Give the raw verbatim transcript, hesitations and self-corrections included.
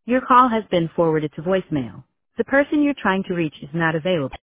Your call has been forwarded to voicemail. The person you're trying to reach is not available.